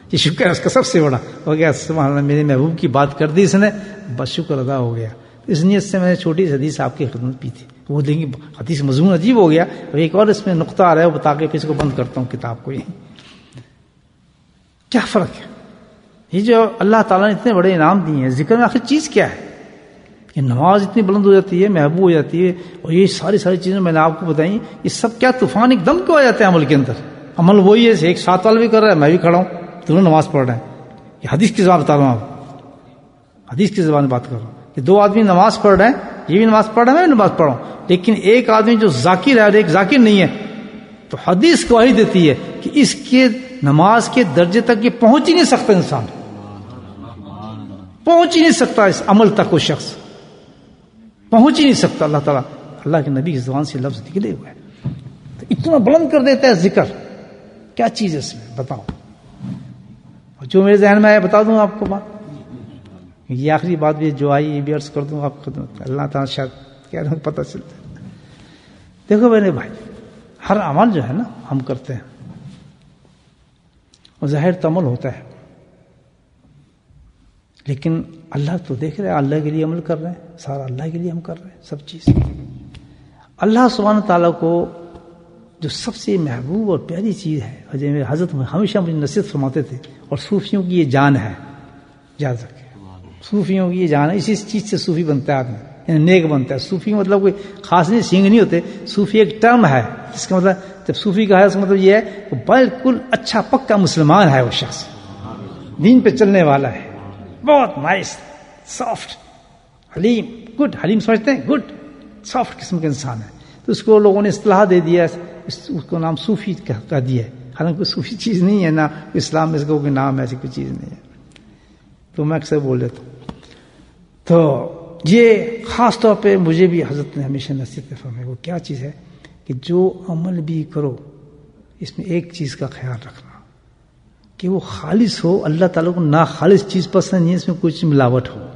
یہ شکر ہے اس کا سب سے بڑا ہو گیا. سبحان اللہ میرے محبوب کی بات کر دی اس نے, بس شکر ادا ہو گیا. اس نیت سے میں نے چھوٹی سی حدیث آپ کی خدمت پی تھی, وہ دیکھیں حدیث مضمون عجیب ہو گیا. ایک اور اس میں نقطہ آ رہا ہے وہ بتا کے پھر اس کو بند کرتا ہوں کتاب کو. یہ کیا فرق ہے, یہ جو اللہ تعالیٰ نے اتنے بڑے انعام دیے ہیں, ذکر میں آخر چیز کیا ہے کہ نماز اتنی بلند ہو جاتی ہے, محبوب ہو جاتی ہے, اور یہ ساری چیزیں میں نے آپ کو بتائیں, یہ سب کیا طوفان ایک دم کیوں آ جاتے ہیں عمل کے اندر. عمل وہی ہے, ایک ساتھ والا بھی کر رہا ہے, میں بھی کھڑا ہوں, دونوں نماز پڑھ رہے ہیں. یہ حدیث کی زبان بتا رہا ہوں, آپ حدیث کی زبان بات کر رہا ہوں کہ دو آدمی نماز پڑھ رہے ہیں, یہ بھی نماز پڑھ رہا ہے, میں بھی نماز پڑھ رہا ہوں, لیکن ایک آدمی جو ذاکر ہے اور ایک ذاکر نہیں ہے, تو حدیث گواہی دیتی ہے کہ اس کے نماز کے درجے تک یہ پہنچ ہی نہیں سکتا, انسان پہنچ ہی نہیں سکتا اس عمل تک, وہ شخص پہنچ ہی نہیں سکتا. اللہ تعالیٰ اللہ کے نبی کی زبان سے لفظ نکلے ہوئے ہیں, تو اتنا بلند کر دیتا ہے ذکر. کیا چیز ہے اس میں بتاؤ, جو میرے ذہن میں آئے بتا دوں آپ کو بات. یہ آخری بات بھی جو آئی یہ بھی عرض کر دوں آپ خدمت. اللہ تعالیٰ شاید کہہ رہا ہوں پتہ چلتا ہے. دیکھو میرے بھائی, ہر عمل جو ہے نا ہم کرتے ہیں وہ ظاہر تو عمل ہوتا ہے, لیکن اللہ تو دیکھ رہے ہیں, اللہ کے لیے عمل کر رہے ہیں, سارا اللہ کے لیے ہم کر رہے ہیں سب چیز. اللہ سبحانہ تعالیٰ کو جو سب سے محبوب اور پیاری چیز ہے, اور جو حضرت ہمیشہ مجھے نصیحت فرماتے تھے, اور صوفیوں کی یہ جان ہے, یاد رکھیں صوفیوں کی یہ جان ہے, اسی چیز سے صوفی بنتا ہے آدمی, یعنی نیک بنتا ہے. صوفی مطلب کوئی خاص نہیں, سینگ نہیں ہوتے. صوفی ایک ٹرم ہے جس کا مطلب, جب صوفی کا ہے اس کا مطلب یہ ہے کہ بالکل اچھا پکا مسلمان ہے, وہ شخص دین پہ چلنے والا ہے, بہت نائس, سافٹ, حلیم, گڈ. حلیم سمجھتے ہیں, گڈ سافٹ قسم کے انسان ہے. تو اس کو لوگوں نے اصطلاح دے دیا, اس کو نام صوفی کا دیا ہے, حالانکہ کوئی صوفی چیز نہیں ہے, نہ اسلام میں اس کا کوئی نام ہے, ایسی کوئی چیز نہیں ہے. تو میں اکثر بول دیتا ہوں. تو یہ خاص طور پہ مجھے بھی حضرت نے ہمیشہ نصیحت فرمائی. وہ کیا چیز ہے کہ جو عمل بھی کرو اس میں ایک چیز کا خیال رکھنا کہ وہ خالص ہو. اللہ تعالیٰ کو ناخالص چیز پسند نہیں ہے, اس میں کچھ ملاوٹ ہو.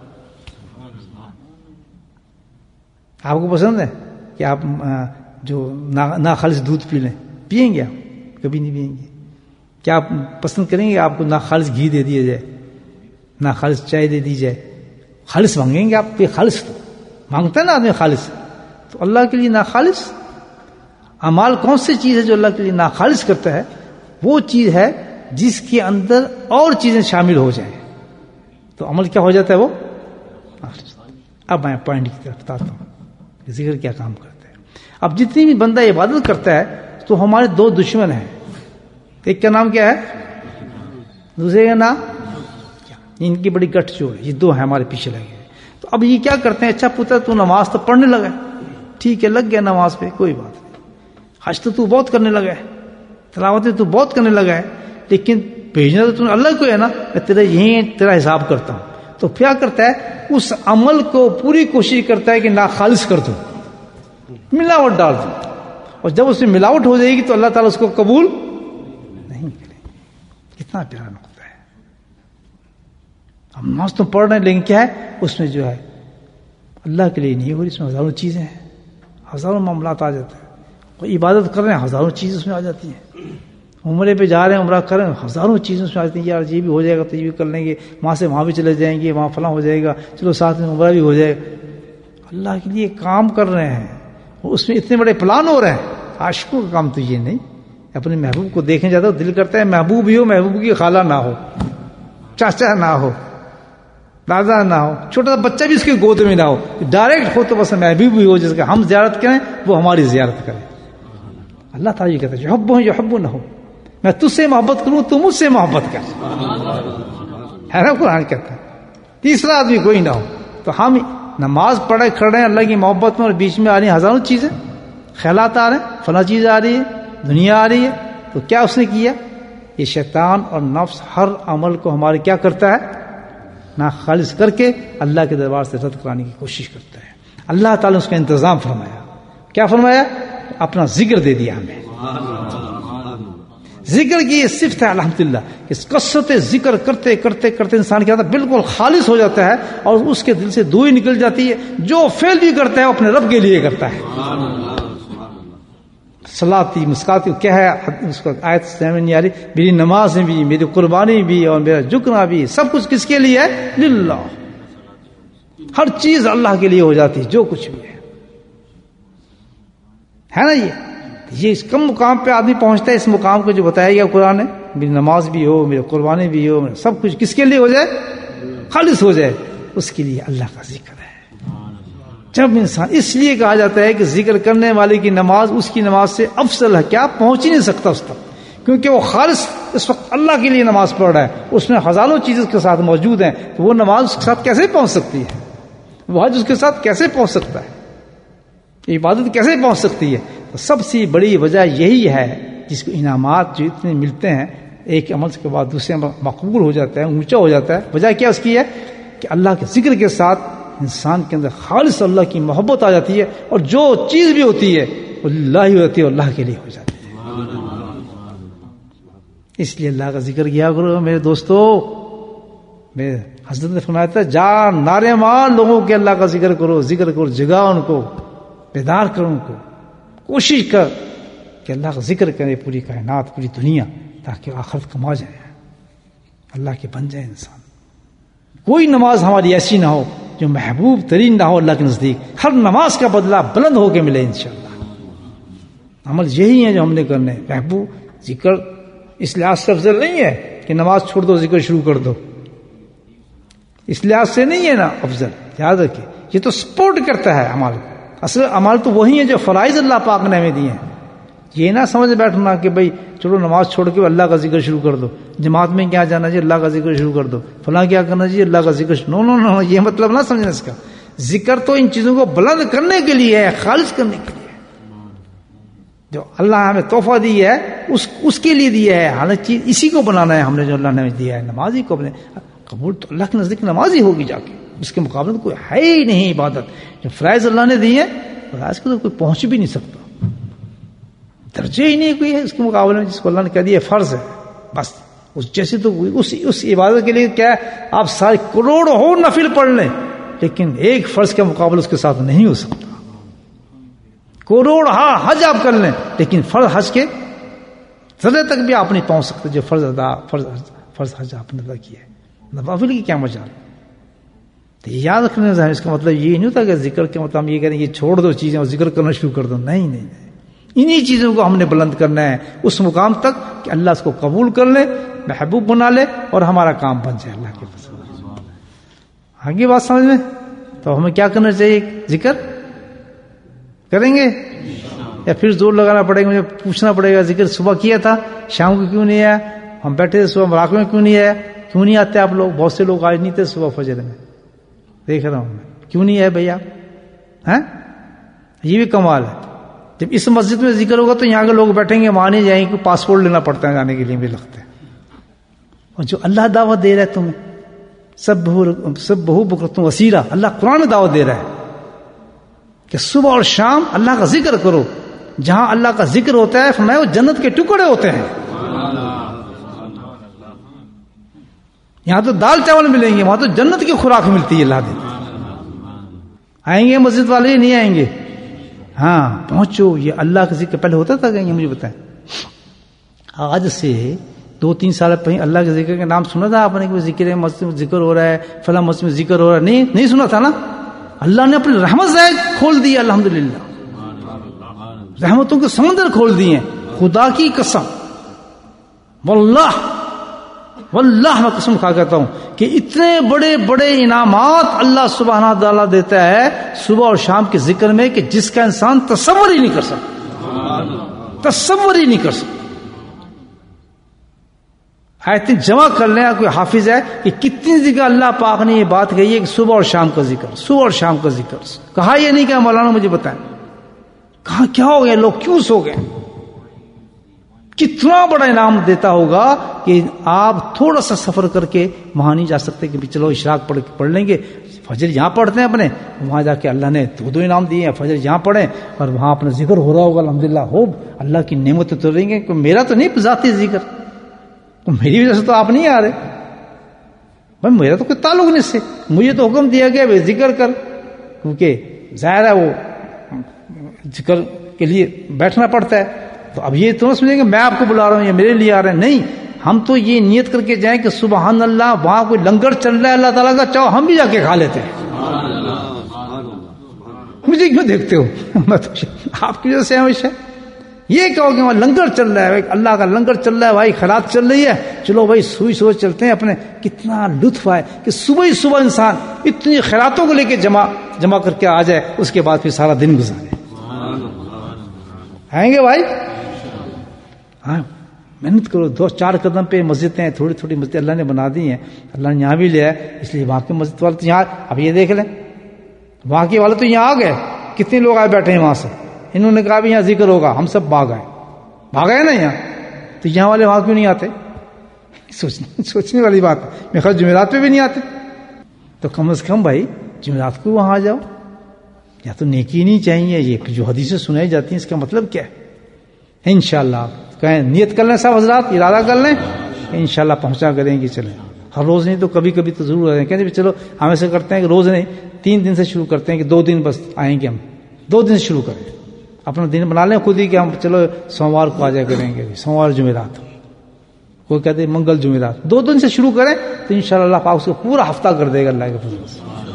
آپ کو پسند ہے کہ آپ جو ناخالص دودھ پی لیں, پیئیں گے آپ؟ کبھی نہیں پیئیں گے. کیا آپ پسند کریں گے آپ کو ناخالص گھی دے دیا جائے, ناخالص چائے دے دی جائے؟ خالص مانگیں گے آپ پہ؟ خالص تو مانگتا ہے نا آدمی خالص. تو اللہ کے لیے ناخالص اعمال کون سی چیز ہے جو اللہ کے لیے ناخالص کرتا ہے؟ وہ چیز ہے جس کے اندر اور چیزیں شامل ہو جائیں تو عمل کیا ہو جاتا ہے وہ. اب میں پوائنٹ کی طرف بتاتا ہوں ذکر کیا کام کرتا ہے. اب جتنی بھی بندہ عبادت کرتا ہے تو ہمارے دو دشمن ہیں. ایک کا نام کیا ہے, دوسرے کا نام, ان کی بڑی گٹھ جوڑ ہے, یہ دو ہیں ہمارے پیچھے لگے. تو اب یہ کیا کرتے ہیں, اچھا پتر تو نماز تو پڑھنے لگا, ٹھیک ہے لگ گیا نماز پہ, کوئی بات نہیں. حج تو بہت کرنے لگا ہے, تلاوت تو بہت کرنے لگا ہے, لیکن بھیجنا تو اللہ کو ہے نا, میں تیرا حساب کرتا ہوں. تو کیا کرتا ہے, اس عمل کو پوری کوشش کرتا ہے کہ ناخالص کر دوں, ملاوٹ ڈال دوں, اور جب اس میں ملاوٹ ہو جائے گی تو اللہ تعالیٰ اس کو قبول نہیں کرے گی. کتنا پیارا نقطہ ہے. ہم نماز تو پڑھ رہے ہیں لیکن کیا ہے اس میں جو ہے اللہ کے لیے نہیں ہو رہی, اس میں ہزاروں چیزیں ہیں, ہزاروں معاملات آ جاتے ہیں. کوئی عبادت کر رہے ہیں ہزاروں چیزیں اس میں آ جاتی ہیں, عمرے پہ جا رہے ہیں عمرہ کر رہے ہیں ہزاروں چیزیں اس میں آ جاتی ہیں. یار یہ بھی ہو جائے گا تو یہ بھی کر لیں گے, وہاں سے وہاں بھی چلے جائیں گے, وہاں فلاں ہو جائے گا, چلو ساتھ میں عمرہ بھی ہو جائے گا. اللہ کے لیے کام کر رہے ہیں, اس میں اتنے بڑے پلان ہو رہے ہیں. عاشقوں کا کام تو یہ نہیں, اپنے محبوب کو دیکھنے جاتا ہو دل کرتا ہے محبوب ہی ہو, محبوب کی خالہ نہ ہو, چاچا نہ ہو, دادا نہ ہو, چھوٹا سا بچہ بھی اس کی گود میں نہ ہو, ڈائریکٹ ہو تو بس محبوب ہی ہو جس کا ہم زیارت کریں وہ ہماری زیارت کرے. اللہ تعالیٰ یہ کہتا ہے یحب ہو یحب نہ ہو, میں تجھ سے محبت کروں تو مجھ سے محبت کر, ہے نا قرآن کہتا ہے. تیسرا آدمی کوئی نہ ہو. تو ہم نماز پڑھے کھڑے ہیں اللہ کی محبت میں, اور بیچ میں آ رہی ہیں ہزاروں چیزیں, خیالات آ رہے ہیں, فلاں چیز آ رہی ہے, دنیا آ رہی ہے. تو کیا اس نے کیا, یہ شیطان اور نفس ہر عمل کو ہمارے کیا کرتا ہے, ناخالص کر کے اللہ کے دربار سے رد کرانے کی کوشش کرتا ہے. اللہ تعالیٰ نے اس کا انتظام فرمایا. کیا فرمایا, اپنا ذکر دے دیا ہمیں. ذکر کی یہ صفت ہے الحمدللہ کہ کثرت ذکر کرتے کرتے کرتے انسان کیا ہوتا ہے, بالکل خالص ہو جاتا ہے, اور اس کے دل سے دوئی نکل جاتی ہے. جو فعل بھی کرتا ہے وہ اپنے رب کے لیے کرتا ہے. سلاتی مسکاتی کیا ہے اس کو آیت سمجھ نہیں آ رہی. میری نماز بھی، میری قربانی بھی اور میرا جھکنا بھی سب کچھ کس کے لیے ہے؟ للہ. ہر چیز اللہ کے لیے ہو جاتی ہے، جو کچھ بھی ہے نا. یہ اس کم مقام پہ آدمی پہنچتا ہے، اس مقام کو جو بتایا گیا قرآن نے. میری نماز بھی ہو، میری قربانی بھی ہو، سب کچھ کس کے لیے ہو جائے؟ خالص ہو جائے. اس کے لیے اللہ کا ذکر ہے. جب انسان، اس لیے کہا جاتا ہے کہ ذکر کرنے والے کی نماز اس کی نماز سے افضل ہے. کیا پہنچ ہی نہیں سکتا اس تک، کیونکہ وہ خالص اس وقت اللہ کے لیے نماز پڑھ رہا ہے. اس میں ہزاروں چیزیں اس کے ساتھ موجود ہیں، تو وہ نماز اس کے ساتھ کیسے پہنچ سکتی ہے؟ وہ حج اس کے ساتھ کیسے پہنچ سکتا ہے؟ عبادت کیسے پہنچ سکتی ہے؟ تو سب سے بڑی وجہ یہی ہے، جس کو انعامات جو اتنے ملتے ہیں ایک عمل کے بعد دوسرے عمل مقبول ہو جاتا ہے، اونچا ہو جاتا ہے. وجہ کیا اس کی ہے؟ کہ اللہ کے ذکر کے ساتھ انسان کے اندر خالص اللہ کی محبت آ جاتی ہے، اور جو چیز بھی ہوتی ہے وہ اللہ ہی ہوتی ہے، اللہ کے لیے ہو جاتی ہے. اس لیے اللہ کا ذکر کیا کرو میرے دوستو. میں حضرت نے فرمایا تھا جا نعرے مار لوگوں کے اللہ کا ذکر کرو، جگا ان کو، بیدار کرو ان کو. کوشش کر کہ اللہ کا ذکر کرے پوری کائنات، پوری دنیا، تاکہ آخرت کما جائے، اللہ کے بن جائے انسان. کوئی نماز ہماری ایسی نہ ہو جو محبوب ترین نہ ہو اللہ کے نزدیک. ہر نماز کا بدلہ بلند ہو کے ملے انشاءاللہ. عمل یہی ہے جو ہم نے کرنے. محبوب ذکر اس لحاظ سے افضل نہیں ہے کہ نماز چھوڑ دو ذکر شروع کر دو، اس لحاظ سے نہیں ہے نا افضل. یاد رکھیے یہ تو سپورٹ کرتا ہے عمل. اصل عمل تو وہی ہے جو فرائض اللہ پاک نے ہمیں دیے ہیں. یہ نہ سمجھ بیٹھنا کہ بھائی چلو نماز چھوڑ کے اللہ کا ذکر شروع کر دو، جماعت میں کیا جانا چاہیے اللہ کا ذکر شروع کر دو، فلاں کیا کرنا چاہیے اللہ کا ذکر. نو، یہ مطلب نہ سمجھنا اس کا. ذکر تو ان چیزوں کو بلند کرنے کے لیے ہے، خالص کرنے کے لیے. جو اللہ ہمیں تحفہ دی ہے اس کے لیے دیا ہے. حالانکہ اسی کو بنانا ہے ہم نے، جو اللہ نے دیا ہے. نماز ہی کو اپنے قبول تو اللہ کے نزدیک نماز ہی ہوگی جا کے. اس کے مقابلے کوئی ہے ہی نہیں عبادت. جو فرائض اللہ نے دی ہے فرائض کو تو کوئی پہنچ بھی نہیں سکتا، درجے ہی نہیں کوئی ہے اس کے مقابلے میں. جس کو اللہ نے کہہ دیا فرض ہے بس، اس جیسے تو اس عبادت کے لیے کیا ہے، آپ سارے کروڑوں نفل پڑھ لیں لیکن ایک فرض کا مقابلہ اس کے ساتھ نہیں ہو سکتا. کروڑ حج آپ کر لیں لیکن فرض حج کے ذرے تک بھی آپ نہیں پہنچ سکتے جو فرض حج آپ نے ادا کیا ہے. نوافل کی کیا مجال. تو یاد رکھنے اس کا مطلب یہ نہیں ہوتا کہ ذکر کے مطلب یہ کہیں یہ چھوڑ دو چیزیں اور ذکر کرنا شروع کر دو. نہیں، انہی چیزوں کو ہم نے بلند کرنا ہے اس مقام تک کہ اللہ اس کو قبول کر لے، محبوب بنا لے اور ہمارا کام بن جائے اللہ کے پاس. آگے بات سمجھ میں. تو ہمیں کیا کرنا چاہیے؟ ذکر کریں گے یا پھر زور لگانا پڑے گا؟ مجھے پوچھنا پڑے گا ذکر صبح کیا تھا، شام کو کیوں نہیں آیا؟ ہم بیٹھے تھے صبح مراقبے میں کیوں نہیں آیا؟ کیوں نہیں آتے آپ لوگ؟ بہت سے لوگ آج نہیں تھے صبح فجر میں، دیکھ رہا ہوں میں. کیوں نہیں آئے بھیا؟ یہ بھی کمال ہے. جب اس مسجد میں ذکر ہوگا تو یہاں کے لوگ بیٹھیں گے، وہاں نہیں جائیں گے، پاسپورٹ لینا پڑتا ہے جانے کے لیے بھی لگتا ہے. اور جو اللہ دعوت دے رہا ہے تمہیں سب بہو بکرتم وسیلہ، اللہ قرآن میں دعوت دے رہا ہے کہ صبح اور شام اللہ کا ذکر کرو. جہاں اللہ کا ذکر ہوتا ہے فرمایا وہ جنت کے ٹکڑے ہوتے ہیں. یہاں تو دال چاول ملیں گے، وہاں تو جنت کی خوراک ملتی ہے. اللہ دے آئیں گے مسجد والے نہیں آئیں گے؟ ہاں پہنچو. یہ اللہ کا ذکر پہلے ہوتا تھا کہیں؟ مجھے بتائیں. آج سے 2-3 سال پہلے اللہ کے ذکر کا نام سنا تھا آپ نے کہ ذکر ہے، مسجد میں ذکر ہو رہا ہے، فلاں مسجد میں ذکر ہو رہا ہے؟ نہیں سنا تھا نا. اللہ نے اپنی رحمت سے کھول دی. الحمدللہ رحمتوں کے سمندر کھول دیے. خدا کی قسم، واللہ میں قسم کھا کہتا ہوں کہ اتنے بڑے بڑے انعامات اللہ سبحانہ تعالیٰ دیتا ہے صبح اور شام کے ذکر میں کہ جس کا انسان تصور ہی نہیں کر سکتا. تصور ہی نہیں کر سکتا. آیتیں جمع کر لیں. کوئی حافظ ہے کہ کتنی جگہ اللہ پاک نے یہ بات کہی ہے کہ صبح اور شام کا ذکر، صبح اور شام کا ذکر. کہا یہ نہیں کہ مولانا مجھے بتائیں کہاں کیا ہو گیا، لوگ کیوں سو گئے. کتنا بڑا انعام دیتا ہوگا کہ آپ تھوڑا سا سفر کر کے وہاں نہیں جا سکتے کہ چلو اشراق پڑھ لیں گے. فجر یہاں پڑھتے ہیں اپنے، وہاں جا کے اللہ نے 2 انعام دیے ہیں. فجر یہاں پڑھیں اور وہاں اپنا ذکر ہو رہا ہوگا. الحمدللہ ہو اللہ کی نعمتیں تو رہیں گے. میرا تو نہیں ذاتی ذکر، میری وجہ سے تو آپ نہیں آ رہے بھائی، میرا تو کوئی تعلق نہیں اس سے. مجھے تو حکم دیا گیا ذکر کر، کیونکہ ظاہر ہے وہ ذکر کے لیے بیٹھنا پڑتا ہے. تو اب یہ تو نہ سمجھیں کہ میں آپ کو بلا رہا ہوں یا میرے لیے آ رہے ہیں، نہیں، ہم تو یہ نیت کر کے جائیں کہ سبحان اللہ وہاں کوئی لنگر چل رہا ہے اللہ تعالیٰ کا، چاہو ہم بھی جا کے کھا لیتے ہیں. مجھے کیوں دیکھتے ہو؟ میں تو آپ کی وجہ سے ہے. یہ کہو کہ وہاں لنگر چل رہا ہے بھائی، اللہ کا لنگر چل رہا ہے بھائی، خیرات چل رہی ہے، چلو بھائی سوئی سوئی چلتے ہیں اپنے. کتنا لطف آئے کہ صبح ہی صبح انسان اتنی خیراتوں کو لے کے جمع کر کے آ جائے، اس کے بعد پھر سارا دن گزارے. آئیں گے بھائی؟ ہاں، محنت کرو. 2-4 قدم پہ مسجدیں ہیں، تھوڑی تھوڑی مسجد اللہ نے بنا دی ہیں، اللہ نے یہاں بھی لیا ہے، اس لیے وہاں کے مسجد والے تو یہاں. اب یہ دیکھ لیں وہاں کے والے تو یہاں آ گئے، کتنے لوگ آئے بیٹھے ہیں وہاں سے. انہوں نے کہا بھی یہاں ذکر ہوگا، ہم سب بھاگ آئے نا یہاں. تو یہاں والے وہاں کیوں نہیں آتے؟ سوچنے والی بات ہے. میں خیر جمعرات پہ بھی نہیں آتے، تو کم از کم بھائی جمعرات کو وہاں آ جاؤ. یا تو نیکی نہیں چاہیے، یہ جو حدیثیں سنائی جاتی ہیں اس کا مطلب کیا ہے؟ انشاءاللہ کہیں نیت کر لیں سب حضرات، ارادہ کر لیں، انشاءاللہ پہنچا کریں گے. چلیں ہر روز نہیں تو کبھی کبھی تو ضرور آئیں. کہتے ہیں چلو ہم ایسے کرتے ہیں کہ روز نہیں 3 دن سے شروع کرتے ہیں کہ 2 دن بس آئیں گے. ہم 2 دن سے شروع کریں، اپنا دن بنا لیں خود ہی کہ ہم چلو سوموار کو آ جائے کریں گے، سوموار جمعرات. کوئی کہتے ہیں منگل جمعرات. 2 دن سے شروع کریں تو انشاءاللہ اللہ پاک اس کو پورا ہفتہ کر دے گا اللہ کے فضل سے.